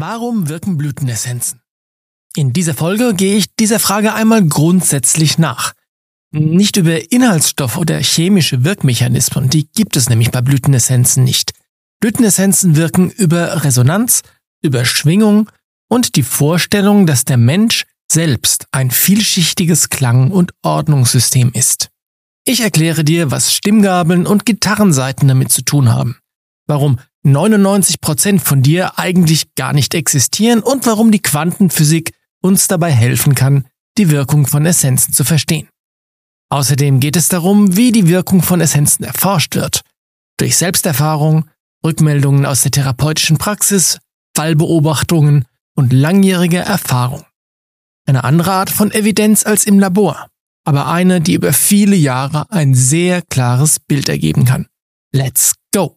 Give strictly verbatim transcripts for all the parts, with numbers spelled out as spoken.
Warum wirken Blütenessenzen? In dieser Folge gehe ich dieser Frage einmal grundsätzlich nach. Nicht über Inhaltsstoffe oder chemische Wirkmechanismen, die gibt es nämlich bei Blütenessenzen nicht. Blütenessenzen wirken über Resonanz, über Schwingung und die Vorstellung, dass der Mensch selbst ein vielschichtiges Klang- und Ordnungssystem ist. Ich erkläre dir, was Stimmgabeln und Gitarrensaiten damit zu tun haben, warum neunundneunzig Prozent von dir eigentlich gar nicht existieren und warum die Quantenphysik uns dabei helfen kann, die Wirkung von Essenzen zu verstehen. Außerdem geht es darum, wie die Wirkung von Essenzen erforscht wird. Durch Selbsterfahrung, Rückmeldungen aus der therapeutischen Praxis, Fallbeobachtungen und langjährige Erfahrung. Eine andere Art von Evidenz als im Labor, aber eine, die über viele Jahre ein sehr klares Bild ergeben kann. Let's go!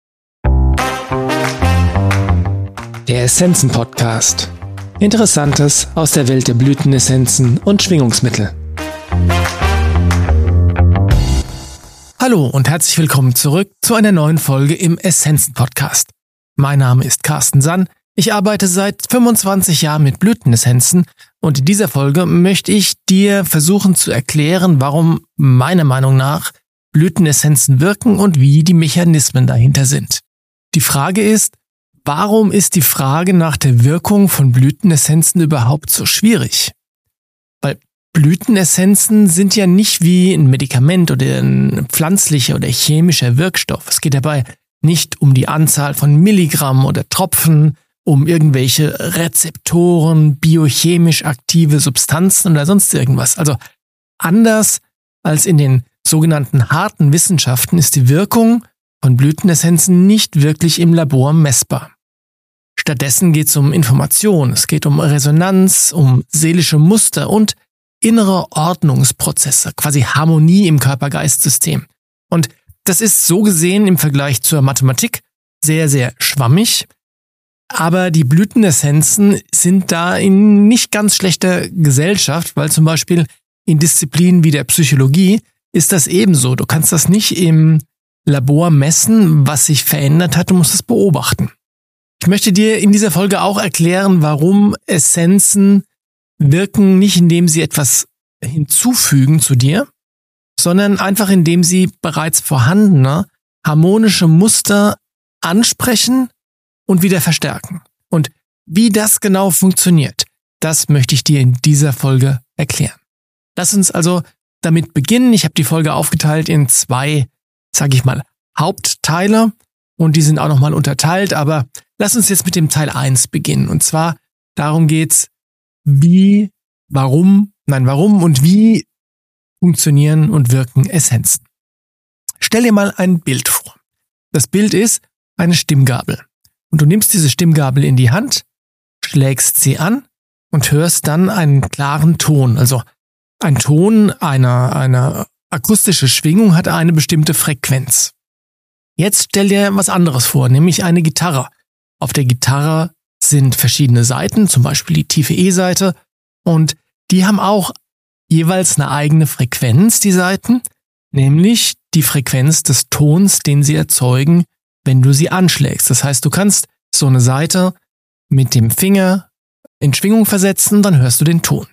Der Essenzen-Podcast. Interessantes aus der Welt der Blütenessenzen und Schwingungsmittel. Hallo und herzlich willkommen zurück zu einer neuen Folge im Essenzen-Podcast. Mein Name ist Carsten Sann, ich arbeite seit fünfundzwanzig Jahren mit Blütenessenzen und in dieser Folge möchte ich dir versuchen zu erklären, warum meiner Meinung nach Blütenessenzen wirken und wie die Mechanismen dahinter sind. Die Frage ist, warum ist die Frage nach der Wirkung von Blütenessenzen überhaupt so schwierig? Weil Blütenessenzen sind ja nicht wie ein Medikament oder ein pflanzlicher oder chemischer Wirkstoff. Es geht dabei nicht um die Anzahl von Milligramm oder Tropfen, um irgendwelche Rezeptoren, biochemisch aktive Substanzen oder sonst irgendwas. Also anders als in den sogenannten harten Wissenschaften ist die Wirkung von Blütenessenzen nicht wirklich im Labor messbar. Stattdessen geht es um Information, es geht um Resonanz, um seelische Muster und innere Ordnungsprozesse, quasi Harmonie im Körper-Geist-System. Und das ist so gesehen im Vergleich zur Mathematik sehr, sehr schwammig, aber die Blütenessenzen sind da in nicht ganz schlechter Gesellschaft, weil zum Beispiel in Disziplinen wie der Psychologie ist das ebenso. Du kannst das nicht im Labor messen, was sich verändert hat, du musst es beobachten. Ich möchte dir in dieser Folge auch erklären, warum Essenzen wirken, nicht indem sie etwas hinzufügen zu dir, sondern einfach indem sie bereits vorhandene harmonische Muster ansprechen und wieder verstärken. Und wie das genau funktioniert, das möchte ich dir in dieser Folge erklären. Lass uns also damit beginnen. Ich habe die Folge aufgeteilt in zwei, sage ich mal, Hauptteile und die sind auch nochmal unterteilt, aber lass uns jetzt mit dem Teil eins beginnen. Und zwar darum geht's, wie, warum, nein, warum und wie funktionieren und wirken Essenzen. Stell dir mal ein Bild vor. Das Bild ist eine Stimmgabel. Und du nimmst diese Stimmgabel in die Hand, schlägst sie an und hörst dann einen klaren Ton. Also ein Ton, eine, eine akustische Schwingung hat eine bestimmte Frequenz. Jetzt stell dir was anderes vor, nämlich eine Gitarre. Auf der Gitarre sind verschiedene Saiten, zum Beispiel die tiefe E-Saite, und die haben auch jeweils eine eigene Frequenz, die Saiten, nämlich die Frequenz des Tons, den sie erzeugen, wenn du sie anschlägst. Das heißt, du kannst so eine Saite mit dem Finger in Schwingung versetzen, dann hörst du den Ton.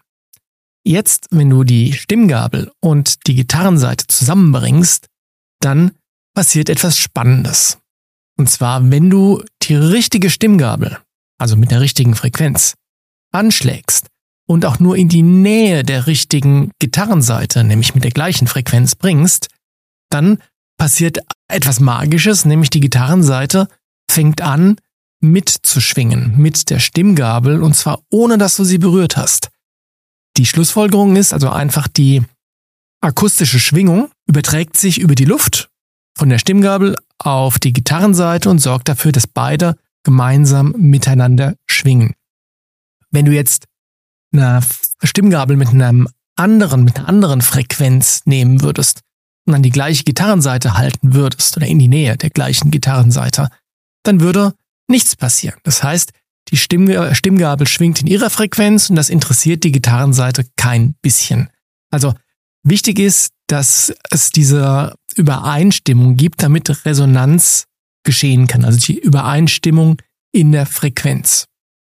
Jetzt, wenn du die Stimmgabel und die Gitarrensaite zusammenbringst, dann passiert etwas Spannendes. Und zwar, wenn du die richtige Stimmgabel, also mit der richtigen Frequenz, anschlägst und auch nur in die Nähe der richtigen Gitarrensaite, nämlich mit der gleichen Frequenz bringst, dann passiert etwas Magisches, nämlich die Gitarrensaite fängt an mitzuschwingen mit der Stimmgabel und zwar ohne, dass du sie berührt hast. Die Schlussfolgerung ist also einfach, die akustische Schwingung überträgt sich über die Luft von der Stimmgabel auf die Gitarrensaite und sorgt dafür, dass beide gemeinsam miteinander schwingen. Wenn du jetzt eine Stimmgabel mit einem anderen, mit einer anderen Frequenz nehmen würdest und an die gleiche Gitarrensaite halten würdest oder in die Nähe der gleichen Gitarrensaite, dann würde nichts passieren. Das heißt, die Stimm- Stimmgabel schwingt in ihrer Frequenz und das interessiert die Gitarrensaite kein bisschen. Also wichtig ist, dass es diese Übereinstimmung gibt, damit Resonanz geschehen kann, also die Übereinstimmung in der Frequenz.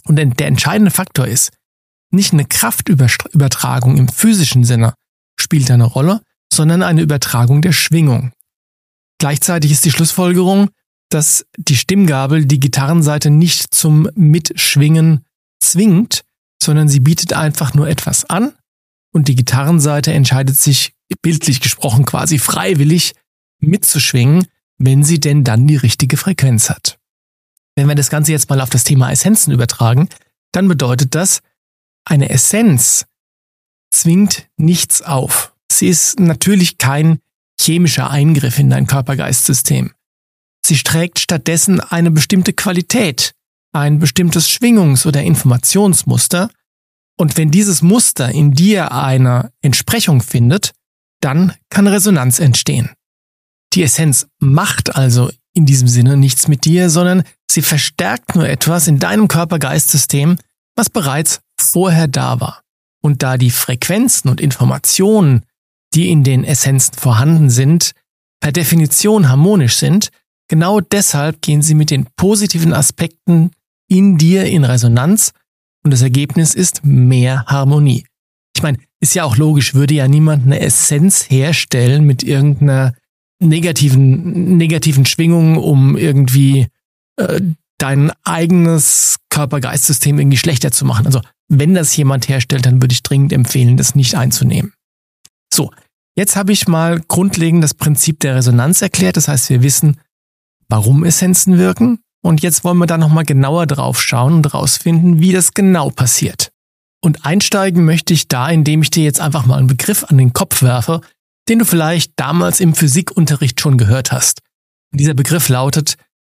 Und der entscheidende Faktor ist, nicht eine Kraftübertragung im physischen Sinne spielt eine Rolle, sondern eine Übertragung der Schwingung. Gleichzeitig ist die Schlussfolgerung, dass die Stimmgabel die Gitarrenseite nicht zum Mitschwingen zwingt, sondern sie bietet einfach nur etwas an und die Gitarrenseite entscheidet sich, bildlich gesprochen, quasi freiwillig mitzuschwingen, wenn sie denn dann die richtige Frequenz hat. Wenn wir das Ganze jetzt mal auf das Thema Essenzen übertragen, dann bedeutet das, eine Essenz zwingt nichts auf. Sie ist natürlich kein chemischer Eingriff in dein Körper-Geist-System. Sie trägt stattdessen eine bestimmte Qualität, ein bestimmtes Schwingungs- oder Informationsmuster. Und wenn dieses Muster in dir eine Entsprechung findet, dann kann Resonanz entstehen. Die Essenz macht also in diesem Sinne nichts mit dir, sondern sie verstärkt nur etwas in deinem Körper-Geist-System, was bereits vorher da war. Und da die Frequenzen und Informationen, die in den Essenzen vorhanden sind, per Definition harmonisch sind, genau deshalb gehen sie mit den positiven Aspekten in dir in Resonanz und das Ergebnis ist mehr Harmonie. Ich meine, ist ja auch logisch, würde ja niemand eine Essenz herstellen mit irgendeiner negativen, negativen Schwingung, um irgendwie äh, dein eigenes Körper-Geist-System irgendwie schlechter zu machen. Also wenn das jemand herstellt, dann würde ich dringend empfehlen, das nicht einzunehmen. So, jetzt habe ich mal grundlegend das Prinzip der Resonanz erklärt. Das heißt, wir wissen, warum Essenzen wirken. Und jetzt wollen wir da nochmal genauer drauf schauen und rausfinden, wie das genau passiert. Und einsteigen möchte ich da, indem ich dir jetzt einfach mal einen Begriff an den Kopf werfe, den du vielleicht damals im Physikunterricht schon gehört hast. Und dieser Begriff lautet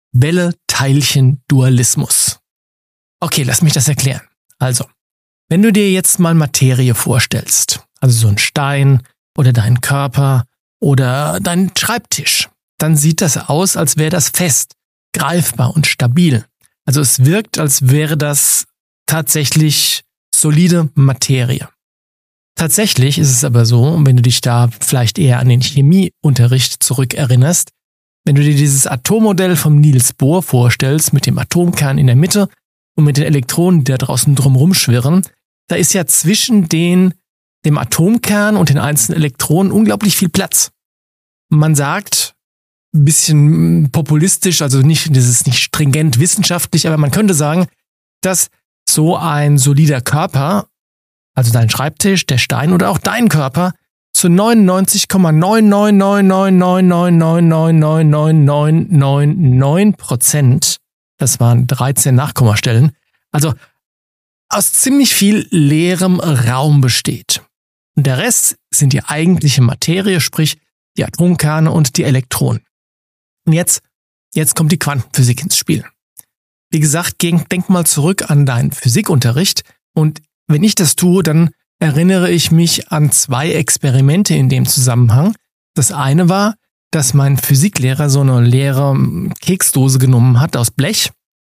Welle-Teilchen-Dualismus. Okay, lass mich das erklären. Also, wenn du dir jetzt mal Materie vorstellst, also so ein Stein oder deinen Körper oder deinen Schreibtisch, dann sieht das aus, als wäre das fest, greifbar und stabil. Also es wirkt, als wäre das tatsächlich solide Materie. Tatsächlich ist es aber so, wenn du dich da vielleicht eher an den Chemieunterricht zurückerinnerst, wenn du dir dieses Atommodell vom Niels Bohr vorstellst, mit dem Atomkern in der Mitte und mit den Elektronen, die da draußen drumherum schwirren, da ist ja zwischen den, dem Atomkern und den einzelnen Elektronen unglaublich viel Platz. Man sagt, ein bisschen populistisch, also nicht, das ist nicht stringent wissenschaftlich, aber man könnte sagen, dass so ein solider Körper, also dein Schreibtisch, der Stein oder auch dein Körper, zu neunundneunzig Komma neun neun neun neun neun neun neun neun neun neun neun neun neun Prozent, das waren dreizehn Nachkommastellen, also aus ziemlich viel leerem Raum besteht. Und der Rest sind die eigentliche Materie, sprich die Atomkerne und die Elektronen. Und jetzt, jetzt kommt die Quantenphysik ins Spiel. Wie gesagt, denk mal zurück an deinen Physikunterricht und wenn ich das tue, dann erinnere ich mich an zwei Experimente in dem Zusammenhang. Das eine war, dass mein Physiklehrer so eine leere Keksdose genommen hat aus Blech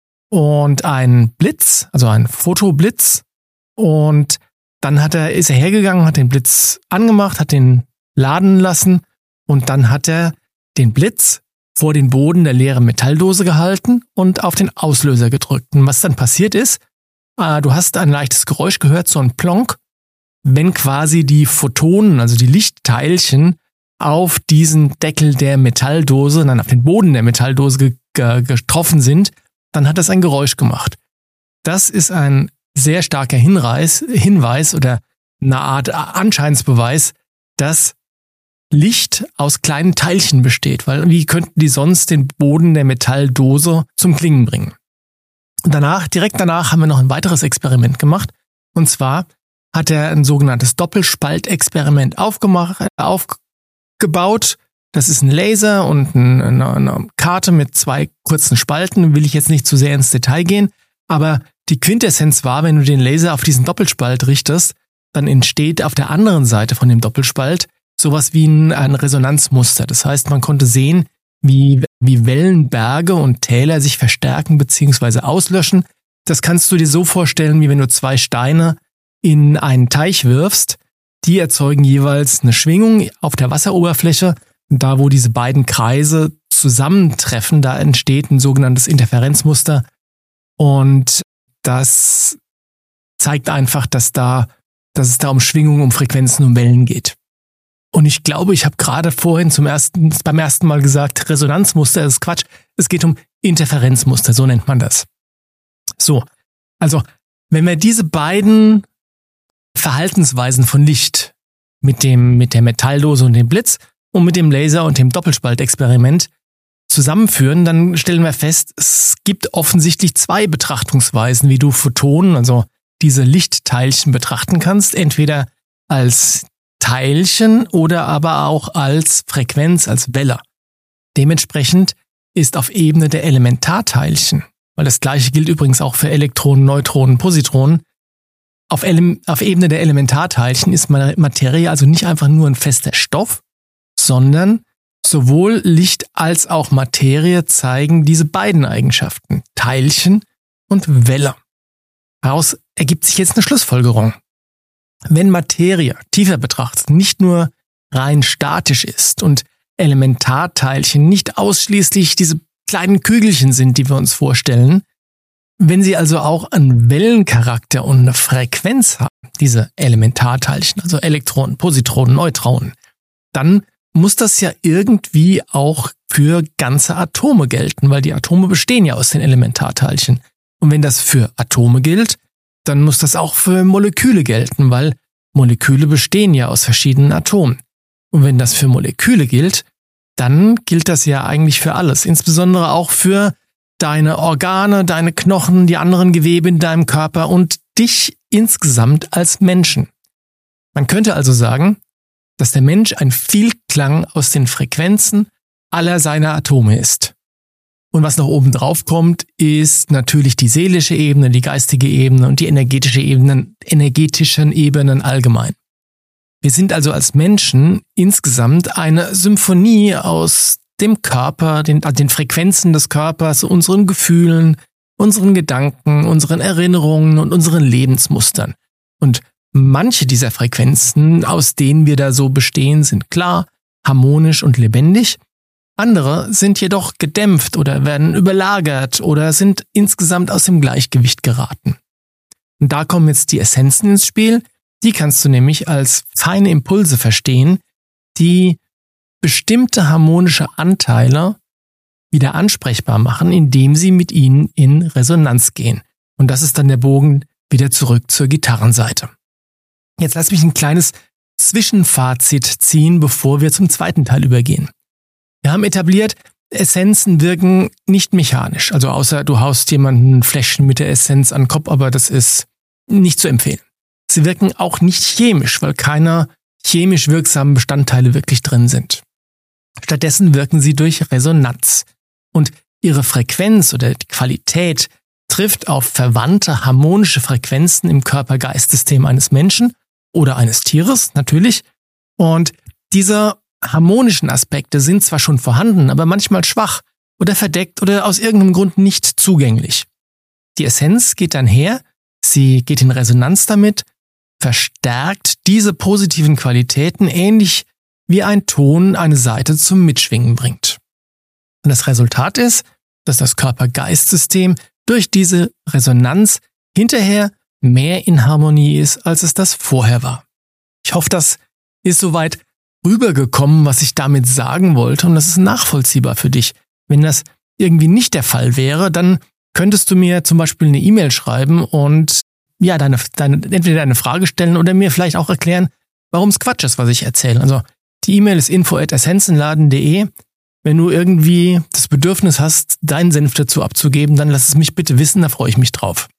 und einen Blitz, also einen Fotoblitz, und dann hat er, ist er hergegangen, hat den Blitz angemacht, hat den laden lassen und dann hat er den Blitz vor den Boden der leeren Metalldose gehalten und auf den Auslöser gedrückt. Und was dann passiert ist, äh, du hast ein leichtes Geräusch gehört, so ein Plonk, wenn quasi die Photonen, also die Lichtteilchen, auf diesen Deckel der Metalldose, dann auf den Boden der Metalldose ge- ge- getroffen sind, dann hat das ein Geräusch gemacht. Das ist ein sehr starker Hinweis, Hinweis oder eine Art Anscheinsbeweis, dass Licht aus kleinen Teilchen besteht, weil wie könnten die sonst den Boden der Metalldose zum Klingen bringen? Und danach, direkt danach haben wir noch ein weiteres Experiment gemacht. Und zwar hat er ein sogenanntes Doppelspaltexperiment aufgemacht, aufgebaut. Das ist ein Laser und eine, eine Karte mit zwei kurzen Spalten. Will ich jetzt nicht zu sehr ins Detail gehen. Aber die Quintessenz war, wenn du den Laser auf diesen Doppelspalt richtest, dann entsteht auf der anderen Seite von dem Doppelspalt sowas wie ein, ein Resonanzmuster. Das heißt, man konnte sehen, wie, wie Wellenberge und Täler sich verstärken bzw. auslöschen. Das kannst du dir so vorstellen, wie wenn du zwei Steine in einen Teich wirfst. Die erzeugen jeweils eine Schwingung auf der Wasseroberfläche. Und da, wo diese beiden Kreise zusammentreffen, da entsteht ein sogenanntes Interferenzmuster. Und das zeigt einfach, dass da, dass es da um Schwingungen, um Frequenzen, um Wellen geht. Und ich glaube, ich habe gerade vorhin zum ersten, beim ersten Mal gesagt, Resonanzmuster, das ist Quatsch. Es geht um Interferenzmuster, so nennt man das. So, also wenn wir diese beiden Verhaltensweisen von Licht mit dem, mit der Metalldose und dem Blitz und mit dem Laser und dem Doppelspaltexperiment zusammenführen, dann stellen wir fest, es gibt offensichtlich zwei Betrachtungsweisen, wie du Photonen, also diese Lichtteilchen betrachten kannst, entweder als Teilchen oder aber auch als Frequenz, als Welle. Dementsprechend ist auf Ebene der Elementarteilchen, weil das gleiche gilt übrigens auch für Elektronen, Neutronen, Positronen, auf, Ele- auf Ebene der Elementarteilchen ist Materie also nicht einfach nur ein fester Stoff, sondern sowohl Licht als auch Materie zeigen diese beiden Eigenschaften, Teilchen und Welle. Daraus ergibt sich jetzt eine Schlussfolgerung. Wenn Materie tiefer betrachtet nicht nur rein statisch ist und Elementarteilchen nicht ausschließlich diese kleinen Kügelchen sind, die wir uns vorstellen, wenn sie also auch einen Wellencharakter und eine Frequenz haben, diese Elementarteilchen, also Elektronen, Positronen, Neutronen, dann muss das ja irgendwie auch für ganze Atome gelten, weil die Atome bestehen ja aus den Elementarteilchen. Und wenn das für Atome gilt, dann muss das auch für Moleküle gelten, weil Moleküle bestehen ja aus verschiedenen Atomen. Und wenn das für Moleküle gilt, dann gilt das ja eigentlich für alles, insbesondere auch für deine Organe, deine Knochen, die anderen Gewebe in deinem Körper und dich insgesamt als Menschen. Man könnte also sagen, dass der Mensch ein Vielklang aus den Frequenzen aller seiner Atome ist. Und was noch oben drauf kommt, ist natürlich die seelische Ebene, die geistige Ebene und die energetische Ebene, energetischen Ebenen allgemein. Wir sind also als Menschen insgesamt eine Symphonie aus dem Körper, den, den Frequenzen des Körpers, unseren Gefühlen, unseren Gedanken, unseren Erinnerungen und unseren Lebensmustern. Und manche dieser Frequenzen, aus denen wir da so bestehen, sind klar, harmonisch und lebendig. Andere sind jedoch gedämpft oder werden überlagert oder sind insgesamt aus dem Gleichgewicht geraten. Und da kommen jetzt die Essenzen ins Spiel. Die kannst du nämlich als feine Impulse verstehen, die bestimmte harmonische Anteile wieder ansprechbar machen, indem sie mit ihnen in Resonanz gehen. Und das ist dann der Bogen wieder zurück zur Gitarrenseite. Jetzt lass mich ein kleines Zwischenfazit ziehen, bevor wir zum zweiten Teil übergehen. Wir haben etabliert, Essenzen wirken nicht mechanisch, also außer du haust jemanden ein Fläschchen mit der Essenz an den Kopf, aber das ist nicht zu empfehlen. Sie wirken auch nicht chemisch, weil keine chemisch wirksamen Bestandteile wirklich drin sind. Stattdessen wirken sie durch Resonanz und ihre Frequenz oder die Qualität trifft auf verwandte harmonische Frequenzen im Körper-Geist-System eines Menschen oder eines Tieres natürlich. Und diese harmonischen Aspekte sind zwar schon vorhanden, aber manchmal schwach oder verdeckt oder aus irgendeinem Grund nicht zugänglich. Die Essenz geht dann her, sie geht in Resonanz damit, verstärkt diese positiven Qualitäten ähnlich wie ein Ton eine Saite zum Mitschwingen bringt. Und das Resultat ist, dass das Körper-Geist-System durch diese Resonanz hinterher mehr in Harmonie ist, als es das vorher war. Ich hoffe, das ist soweit rübergekommen, was ich damit sagen wollte, und das ist nachvollziehbar für dich. Wenn das irgendwie nicht der Fall wäre, dann könntest du mir zum Beispiel eine E-Mail schreiben und ja, deine, deine, entweder deine Frage stellen oder mir vielleicht auch erklären, warum es Quatsch ist, was ich erzähle. Also die E-Mail ist info at essenzenladen punkt de. Wenn du irgendwie das Bedürfnis hast, deinen Senf dazu abzugeben, dann lass es mich bitte wissen, da freue ich mich drauf.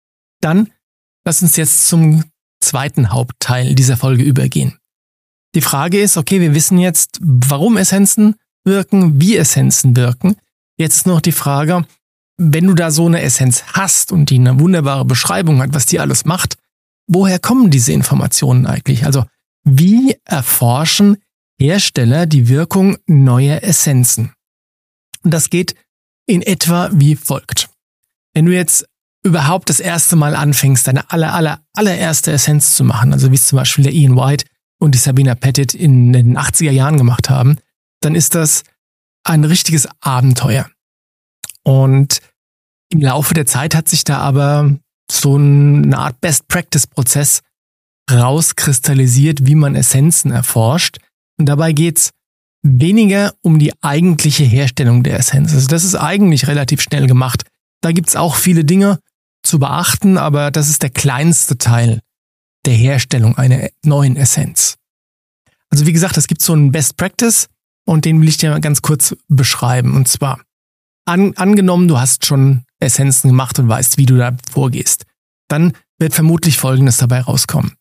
Dann lass uns jetzt zum zweiten Hauptteil dieser Folge übergehen. Die Frage ist, okay, wir wissen jetzt, warum Essenzen wirken, wie Essenzen wirken. Jetzt ist noch die Frage, wenn du da so eine Essenz hast und die eine wunderbare Beschreibung hat, was die alles macht, woher kommen diese Informationen eigentlich? Also wie erforschen Hersteller die Wirkung neuer Essenzen? Und das geht in etwa wie folgt. Wenn du jetzt überhaupt das erste Mal anfängst, deine aller, aller, allererste Essenz zu machen, also wie es zum Beispiel der Ian White und die Sabina Pettit in den achtziger Jahren gemacht haben, dann ist das ein richtiges Abenteuer. Und im Laufe der Zeit hat sich da aber so eine Art Best-Practice-Prozess rauskristallisiert, wie man Essenzen erforscht. Und dabei geht's weniger um die eigentliche Herstellung der Essenz. Also das ist eigentlich relativ schnell gemacht. Da gibt's auch viele Dinge zu beachten, aber das ist der kleinste Teil der Herstellung einer neuen Essenz. Also wie gesagt, es gibt so einen Best Practice und den will ich dir mal ganz kurz beschreiben. Und zwar, an, angenommen, du hast schon Essenzen gemacht und weißt, wie du da vorgehst, dann wird vermutlich Folgendes dabei rauskommen.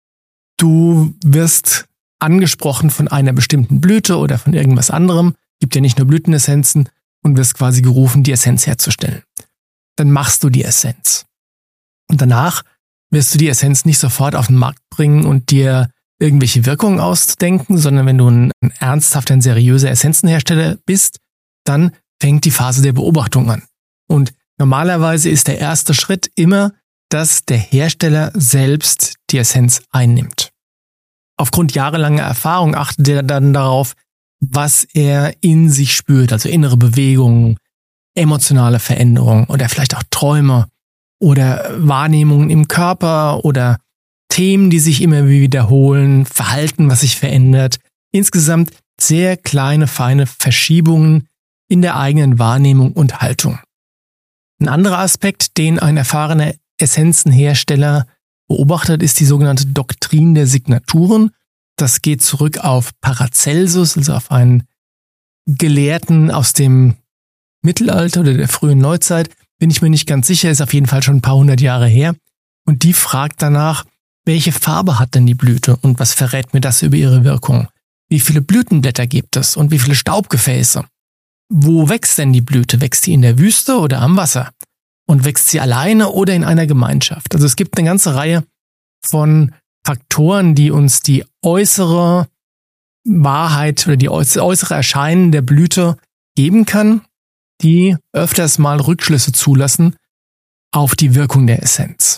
Du wirst angesprochen von einer bestimmten Blüte oder von irgendwas anderem, gibt ja nicht nur Blütenessenzen, und wirst quasi gerufen, die Essenz herzustellen. Dann machst du die Essenz. Und danach wirst du die Essenz nicht sofort auf den Markt bringen und dir irgendwelche Wirkungen ausdenken, sondern wenn du ein, ein ernsthafter, ein seriöser Essenzenhersteller bist, dann fängt die Phase der Beobachtung an. Und normalerweise ist der erste Schritt immer, dass der Hersteller selbst die Essenz einnimmt. Aufgrund jahrelanger Erfahrung achtet er dann darauf, was er in sich spürt, also innere Bewegungen, emotionale Veränderungen oder vielleicht auch Träume oder Wahrnehmungen im Körper oder Themen, die sich immer wiederholen, Verhalten, was sich verändert. Insgesamt sehr kleine, feine Verschiebungen in der eigenen Wahrnehmung und Haltung. Ein anderer Aspekt, den ein erfahrener Essenzenhersteller beobachtet, ist die sogenannte Doktrin der Signaturen. Das geht zurück auf Paracelsus, also auf einen Gelehrten aus dem Mittelalter oder der frühen Neuzeit. Bin ich mir nicht ganz sicher, ist auf jeden Fall schon ein paar hundert Jahre her. Und die fragt danach, welche Farbe hat denn die Blüte und was verrät mir das über ihre Wirkung? Wie viele Blütenblätter gibt es und wie viele Staubgefäße? Wo wächst denn die Blüte? Wächst sie in der Wüste oder am Wasser? Und wächst sie alleine oder in einer Gemeinschaft? Also es gibt eine ganze Reihe von Faktoren, die uns die äußere Wahrheit oder die äußere Erscheinen der Blüte geben kann, die öfters mal Rückschlüsse zulassen auf die Wirkung der Essenz.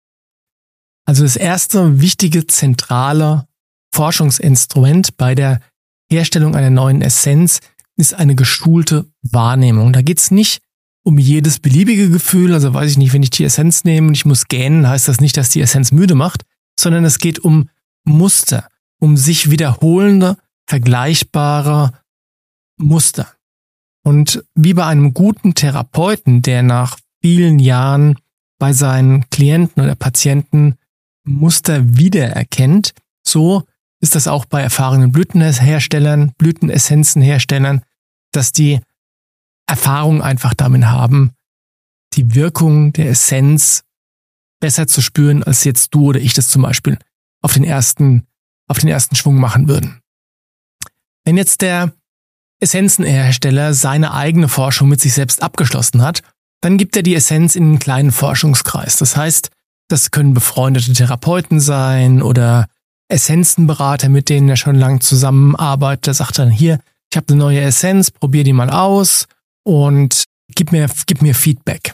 Also das erste wichtige zentrale Forschungsinstrument bei der Herstellung einer neuen Essenz ist eine geschulte Wahrnehmung. Da geht es nicht um jedes beliebige Gefühl, also weiß ich nicht, wenn ich die Essenz nehme und ich muss gähnen, heißt das nicht, dass die Essenz müde macht, sondern es geht um Muster, um sich wiederholende, vergleichbare Muster. Und wie bei einem guten Therapeuten, der nach vielen Jahren bei seinen Klienten oder Patienten Muster wiedererkennt, so ist das auch bei erfahrenen Blütenherstellern, Blütenessenzenherstellern, dass die Erfahrung einfach damit haben, die Wirkung der Essenz besser zu spüren, als jetzt du oder ich das zum Beispiel auf den ersten, auf den ersten Schwung machen würden. Wenn jetzt der Essenzenhersteller seine eigene Forschung mit sich selbst abgeschlossen hat, dann gibt er die Essenz in einen kleinen Forschungskreis. Das heißt, das können befreundete Therapeuten sein oder Essenzenberater, mit denen er schon lange zusammenarbeitet. Der sagt dann, hier, ich habe eine neue Essenz, probier die mal aus und gib mir, gib mir Feedback.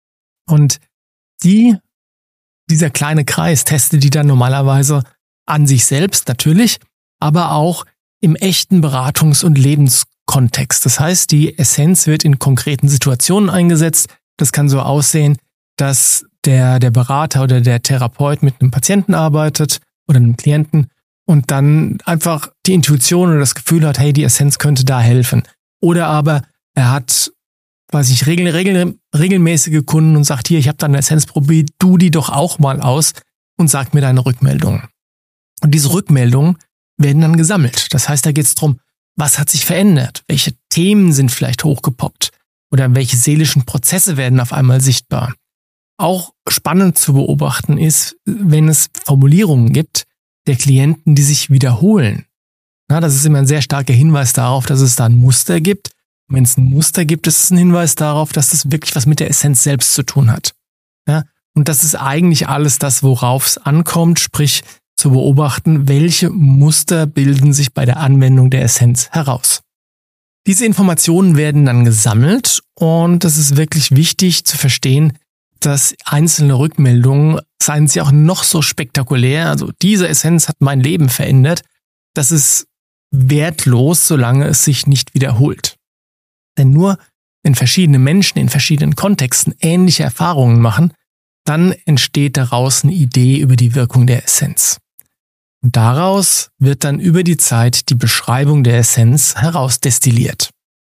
Und die, dieser kleine Kreis testet die dann normalerweise an sich selbst natürlich, aber auch im echten Beratungs- und Lebenskontext. Das heißt, die Essenz wird in konkreten Situationen eingesetzt. Das kann so aussehen, dass der, der Berater oder der Therapeut mit einem Patienten arbeitet oder einem Klienten und dann einfach die Intuition oder das Gefühl hat, hey, die Essenz könnte da helfen. Oder aber er hat, weiß ich, regel, regel, regelmäßige Kunden und sagt, hier, ich habe da eine Essenz, probier du die doch auch mal aus und sag mir deine Rückmeldungen. Und diese Rückmeldungen werden dann gesammelt. Das heißt, da geht es darum, was hat sich verändert? Welche Themen sind vielleicht hochgepoppt? Oder welche seelischen Prozesse werden auf einmal sichtbar? Auch spannend zu beobachten ist, wenn es Formulierungen gibt der Klienten, die sich wiederholen. Na, das ist immer ein sehr starker Hinweis darauf, dass es da ein Muster gibt. Und wenn es ein Muster gibt, ist es ein Hinweis darauf, dass das wirklich was mit der Essenz selbst zu tun hat. Ja, und das ist eigentlich alles das, worauf es ankommt, sprich zu beobachten, welche Muster bilden sich bei der Anwendung der Essenz heraus. Diese Informationen werden dann gesammelt und es ist wirklich wichtig zu verstehen, dass einzelne Rückmeldungen, seien sie auch noch so spektakulär, also diese Essenz hat mein Leben verändert, das ist wertlos, solange es sich nicht wiederholt. Denn nur wenn verschiedene Menschen in verschiedenen Kontexten ähnliche Erfahrungen machen, dann entsteht daraus eine Idee über die Wirkung der Essenz. Und daraus wird dann über die Zeit die Beschreibung der Essenz herausdestilliert.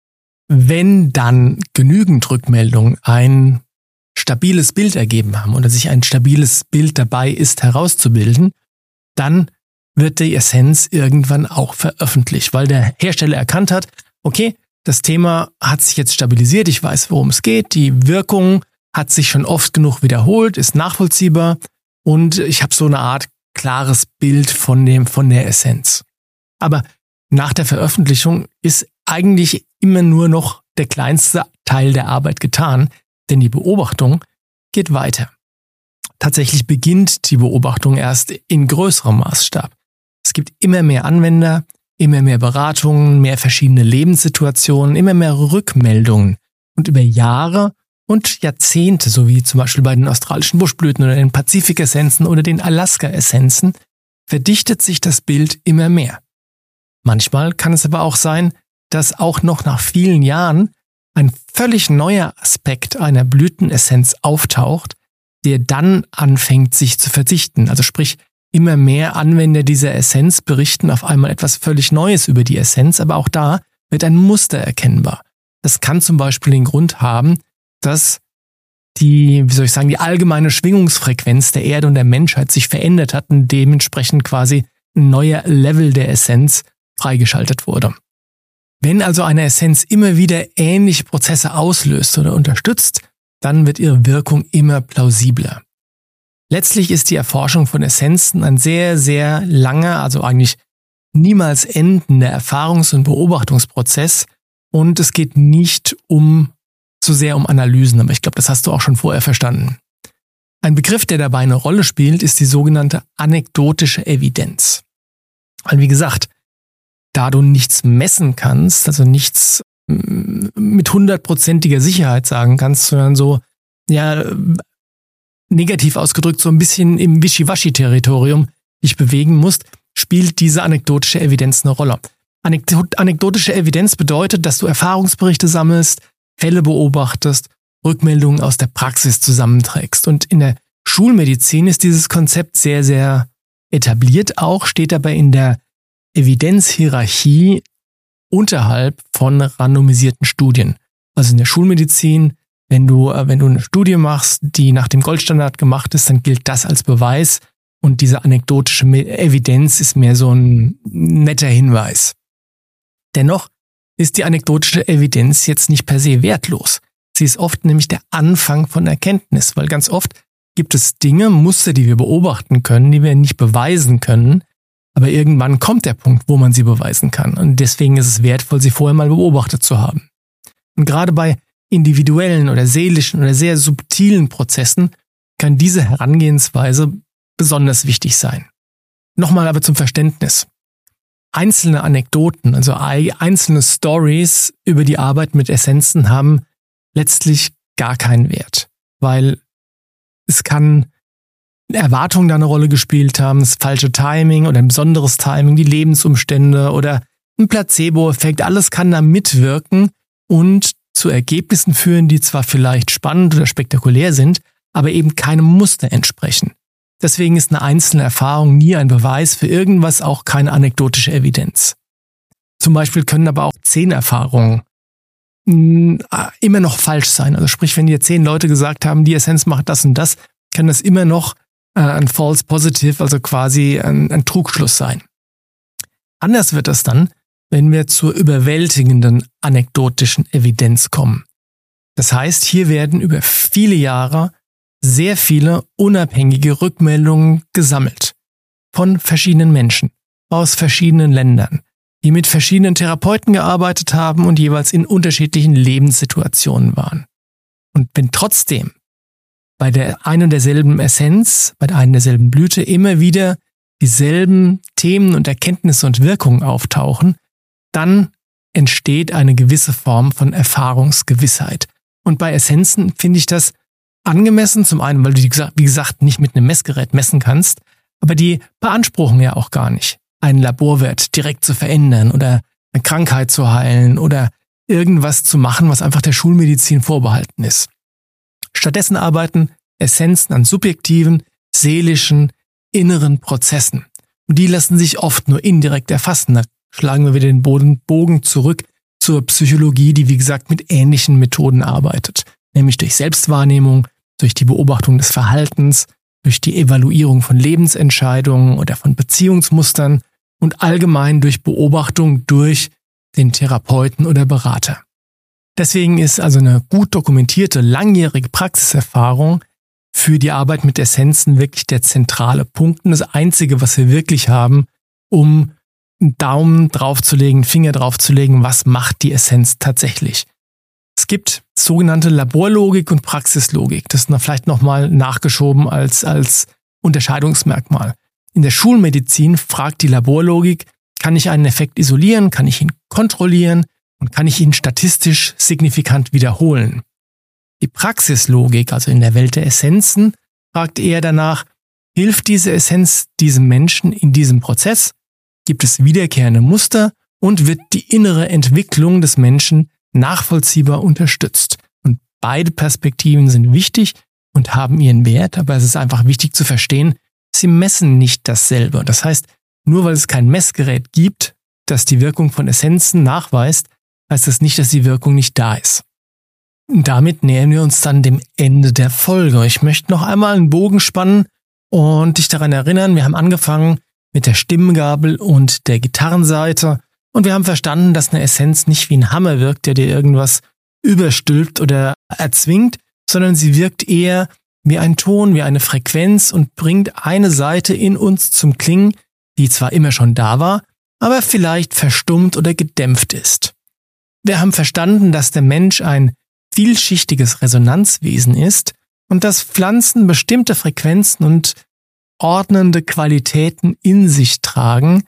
Wenn dann genügend Rückmeldungen ein stabiles Bild ergeben haben oder sich ein stabiles Bild dabei ist herauszubilden, dann wird die Essenz irgendwann auch veröffentlicht, weil der Hersteller erkannt hat, okay, das Thema hat sich jetzt stabilisiert, ich weiß, worum es geht, die Wirkung hat sich schon oft genug wiederholt, ist nachvollziehbar und ich habe so eine Art klares Bild von dem, von der Essenz. Aber nach der Veröffentlichung ist eigentlich immer nur noch der kleinste Teil der Arbeit getan, denn die Beobachtung geht weiter. Tatsächlich beginnt die Beobachtung erst in größerem Maßstab. Es gibt immer mehr Anwender, immer mehr Beratungen, mehr verschiedene Lebenssituationen, immer mehr Rückmeldungen. Und über Jahre und Jahrzehnte, so wie zum Beispiel bei den australischen Buschblüten oder den Pazifik-Essenzen oder den Alaska-Essenzen, verdichtet sich das Bild immer mehr. Manchmal kann es aber auch sein, dass auch noch nach vielen Jahren ein völlig neuer Aspekt einer Blütenessenz auftaucht, der dann anfängt, sich zu verdichten. Also sprich, immer mehr Anwender dieser Essenz berichten auf einmal etwas völlig Neues über die Essenz, aber auch da wird ein Muster erkennbar. Das kann zum Beispiel den Grund haben, dass die, wie soll ich sagen, die allgemeine Schwingungsfrequenz der Erde und der Menschheit sich verändert hat und dementsprechend quasi ein neuer Level der Essenz freigeschaltet wurde. Wenn also eine Essenz immer wieder ähnliche Prozesse auslöst oder unterstützt, dann wird ihre Wirkung immer plausibler. Letztlich ist die Erforschung von Essenzen ein sehr, sehr langer, also eigentlich niemals endender Erfahrungs- und Beobachtungsprozess und es geht nicht um so sehr um Analysen, aber ich glaube, das hast du auch schon vorher verstanden. Ein Begriff, der dabei eine Rolle spielt, ist die sogenannte anekdotische Evidenz. Weil wie gesagt, da du nichts messen kannst, also nichts mit hundertprozentiger Sicherheit sagen kannst, sondern so, ja, negativ ausgedrückt, so ein bisschen im Wischiwaschi-Territorium dich bewegen musst, spielt diese anekdotische Evidenz eine Rolle. Anekdot- anekdotische Evidenz bedeutet, dass du Erfahrungsberichte sammelst, Fälle beobachtest, Rückmeldungen aus der Praxis zusammenträgst. Und in der Schulmedizin ist dieses Konzept sehr, sehr etabliert auch, steht aber in der Evidenzhierarchie unterhalb von randomisierten Studien. Also in der Schulmedizin, wenn du, wenn du eine Studie machst, die nach dem Goldstandard gemacht ist, dann gilt das als Beweis und diese anekdotische Evidenz ist mehr so ein netter Hinweis. Dennoch ist die anekdotische Evidenz jetzt nicht per se wertlos. Sie ist oft nämlich der Anfang von Erkenntnis, weil ganz oft gibt es Dinge, Muster, die wir beobachten können, die wir nicht beweisen können, aber irgendwann kommt der Punkt, wo man sie beweisen kann und deswegen ist es wertvoll, sie vorher mal beobachtet zu haben. Und gerade bei individuellen oder seelischen oder sehr subtilen Prozessen kann diese Herangehensweise besonders wichtig sein. Nochmal aber zum Verständnis. Einzelne Anekdoten, also einzelne Stories über die Arbeit mit Essenzen haben letztlich gar keinen Wert, weil es kann Erwartungen da eine Rolle gespielt haben, das falsche Timing oder ein besonderes Timing, die Lebensumstände oder ein Placebo-Effekt, alles kann da mitwirken und zu Ergebnissen führen, die zwar vielleicht spannend oder spektakulär sind, aber eben keinem Muster entsprechen. Deswegen ist eine einzelne Erfahrung nie ein Beweis für irgendwas, auch keine anekdotische Evidenz. Zum Beispiel können aber auch zehn Erfahrungen immer noch falsch sein. Also sprich, wenn dir zehn Leute gesagt haben, die Essenz macht das und das, kann das immer noch äh, ein False Positive, also quasi ein, ein Trugschluss sein. Anders wird es dann, wenn wir zur überwältigenden anekdotischen Evidenz kommen. Das heißt, hier werden über viele Jahre sehr viele unabhängige Rückmeldungen gesammelt von verschiedenen Menschen aus verschiedenen Ländern, die mit verschiedenen Therapeuten gearbeitet haben und jeweils in unterschiedlichen Lebenssituationen waren. Und wenn trotzdem bei der einen und derselben Essenz, bei der einen derselben Blüte immer wieder dieselben Themen und Erkenntnisse und Wirkungen auftauchen, dann entsteht eine gewisse Form von Erfahrungsgewissheit. Und bei Essenzen finde ich das angemessen, zum einen, weil du die, wie gesagt, nicht mit einem Messgerät messen kannst, aber die beanspruchen ja auch gar nicht, einen Laborwert direkt zu verändern oder eine Krankheit zu heilen oder irgendwas zu machen, was einfach der Schulmedizin vorbehalten ist. Stattdessen arbeiten Essenzen an subjektiven, seelischen, inneren Prozessen. Und die lassen sich oft nur indirekt erfassen. Da schlagen wir wieder den Bogen zurück zur Psychologie, die wie gesagt mit ähnlichen Methoden arbeitet. Nämlich durch Selbstwahrnehmung, durch die Beobachtung des Verhaltens, durch die Evaluierung von Lebensentscheidungen oder von Beziehungsmustern und allgemein durch Beobachtung durch den Therapeuten oder Berater. Deswegen ist also eine gut dokumentierte, langjährige Praxiserfahrung für die Arbeit mit Essenzen wirklich der zentrale Punkt und das Einzige, was wir wirklich haben, um einen Daumen draufzulegen, einen Finger draufzulegen, was macht die Essenz tatsächlich. Es gibt sogenannte Laborlogik und Praxislogik. Das ist vielleicht nochmal nachgeschoben als, als Unterscheidungsmerkmal. In der Schulmedizin fragt die Laborlogik, kann ich einen Effekt isolieren, kann ich ihn kontrollieren und kann ich ihn statistisch signifikant wiederholen. Die Praxislogik, also in der Welt der Essenzen, fragt eher danach, hilft diese Essenz diesem Menschen in diesem Prozess? Gibt es wiederkehrende Muster und wird die innere Entwicklung des Menschen nachvollziehbar unterstützt? Und beide Perspektiven sind wichtig und haben ihren Wert, aber es ist einfach wichtig zu verstehen, sie messen nicht dasselbe. Das heißt, nur weil es kein Messgerät gibt, das die Wirkung von Essenzen nachweist, heißt das nicht, dass die Wirkung nicht da ist. Und damit nähern wir uns dann dem Ende der Folge. Ich möchte noch einmal einen Bogen spannen und dich daran erinnern, wir haben angefangen mit der Stimmgabel und der Gitarrenseite und wir haben verstanden, dass eine Essenz nicht wie ein Hammer wirkt, der dir irgendwas überstülpt oder erzwingt, sondern sie wirkt eher wie ein Ton, wie eine Frequenz und bringt eine Seite in uns zum Klingen, die zwar immer schon da war, aber vielleicht verstummt oder gedämpft ist. Wir haben verstanden, dass der Mensch ein vielschichtiges Resonanzwesen ist und dass Pflanzen bestimmte Frequenzen und ordnende Qualitäten in sich tragen,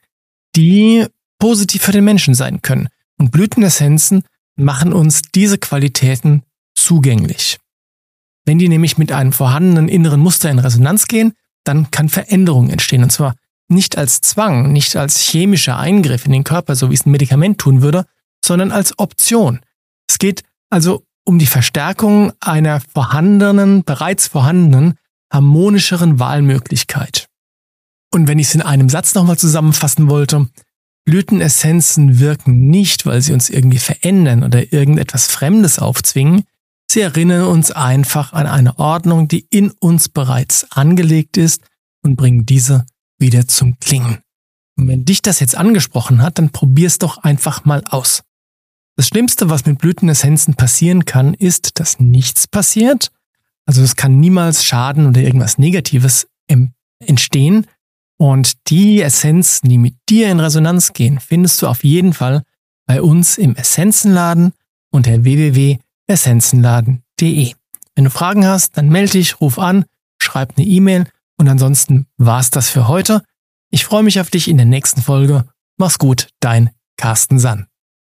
die positiv für den Menschen sein können. Und Blütenessenzen machen uns diese Qualitäten zugänglich. Wenn die nämlich mit einem vorhandenen inneren Muster in Resonanz gehen, dann kann Veränderung entstehen. Und zwar nicht als Zwang, nicht als chemischer Eingriff in den Körper, so wie es ein Medikament tun würde, sondern als Option. Es geht also um die Verstärkung einer vorhandenen, bereits vorhandenen, harmonischeren Wahlmöglichkeit. Und wenn ich es in einem Satz nochmal zusammenfassen wollte, Blütenessenzen wirken nicht, weil sie uns irgendwie verändern oder irgendetwas Fremdes aufzwingen. Sie erinnern uns einfach an eine Ordnung, die in uns bereits angelegt ist und bringen diese wieder zum Klingen. Und wenn dich das jetzt angesprochen hat, dann probier's doch einfach mal aus. Das Schlimmste, was mit Blütenessenzen passieren kann, ist, dass nichts passiert. Also es kann niemals Schaden oder irgendwas Negatives entstehen. Und die Essenzen, die mit dir in Resonanz gehen, findest du auf jeden Fall bei uns im Essenzenladen unter w w w punkt essenzenladen punkt d e. Wenn du Fragen hast, dann melde dich, ruf an, schreib eine E-Mail und ansonsten war's das für heute. Ich freue mich auf dich in der nächsten Folge. Mach's gut, dein Carsten Sann.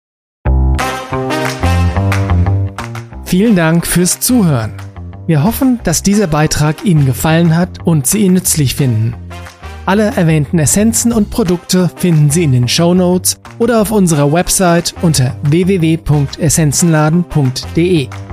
Vielen Dank fürs Zuhören. Wir hoffen, dass dieser Beitrag Ihnen gefallen hat und Sie ihn nützlich finden. Alle erwähnten Essenzen und Produkte finden Sie in den Shownotes oder auf unserer Website unter w w w punkt essenzenladen punkt d e.